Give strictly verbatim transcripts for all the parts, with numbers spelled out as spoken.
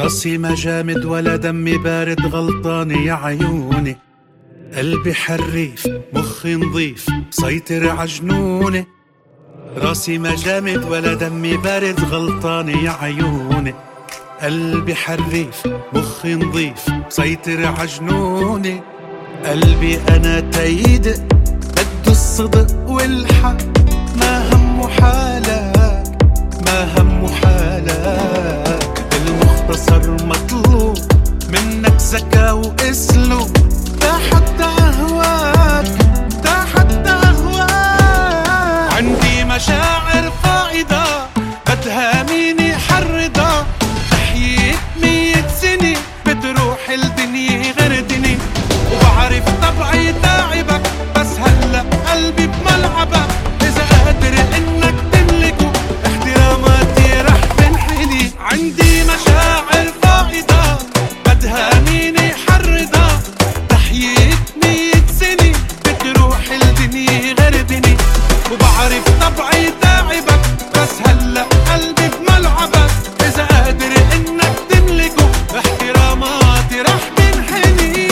راسي ما جامد ولا دمي بارد، غلطاني يا عيوني. قلبي حريف مخي نظيف مسيطر عجنوني. راسي ما جامد ولا دمي بارد، غلطاني يا عيوني. قلبي حريف مخي نظيف مسيطر عجنوني. قلبي أنا تيدق بده الصدق والحق، ما همه حالك ما همه حالك. المختصر مطلوب منك ذكاء واسلوب، ده حتى أهواك ده حتى أهواك. عندي مشاعر فائضة بدها مين يحرضها، تحييت مية سنة بتروح الدنيا غير دني. وبعرف طبعي تعبك بس هلأ قلبي بملعبك، إذا قادر إنك تملكه احتراماتي رح تنحني. عندي مشاعر فائضة بدها مين يحرضها، تحييت مية سنة بتروح الدنيا غير دني. وبعرف طبعي تعبك بس هلأ قلبي بملعبك، إذا قادر إنك تملكه احتراماتي رح تنحني.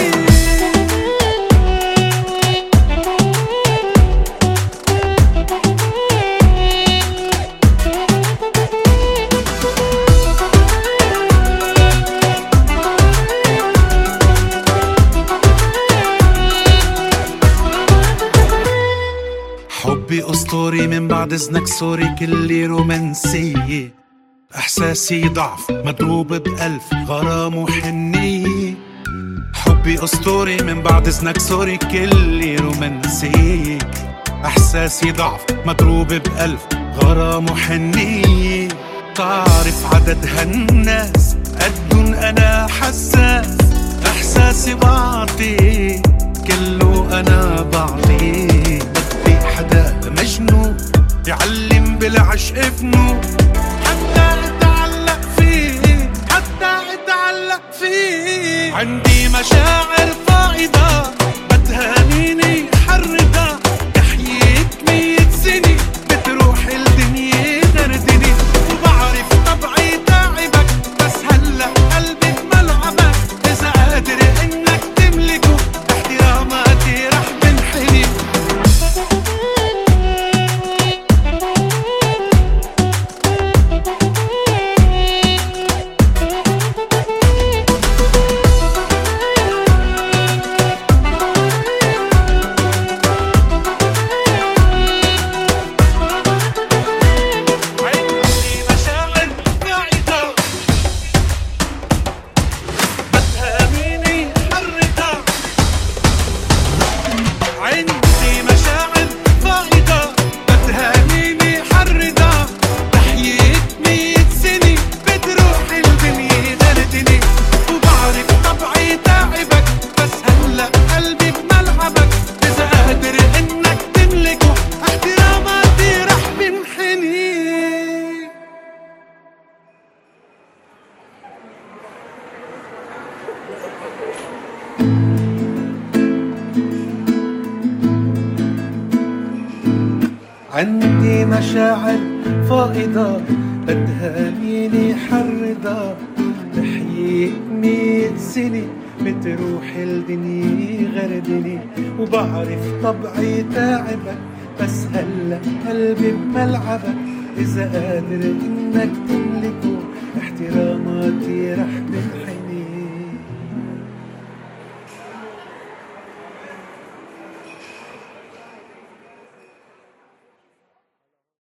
حبي أسطوري من بعد إذنك سوري، كلي رومانسية. إحساسي ضعف مضروب بألف غرام وحنية. حبي أسطوري من بعد إذنك سوري، كلي رومانسية. إحساسي ضعف مضروب بألف غرام وحنية. تعرف عدد هالناس قدن أنا حساس، إحساسي بعطي كله أنا بعطي. حدا مجنون يعلم بالعشق فنون، حتى اتعلق فيه حتى اتعلق فيه. عندي مشاعر فائضة بدها مين يحرضها، تحييت مية سنة بتروح الدنيا دردني. وبعرف طبعي تعبك بس هلأ قلبي بملعبك، إذا قادر إنك تملكه احتراماتي رح تنحني. عندي مشاعر فائضة بدها مين يحرضها، تحييت مية سنة بتروح الدنيا غير دني. وبعرف طبعي تعبك بس هلأ قلبي بملعبك، إذا قادر إنك تملكه احتراماتي رح تنحني.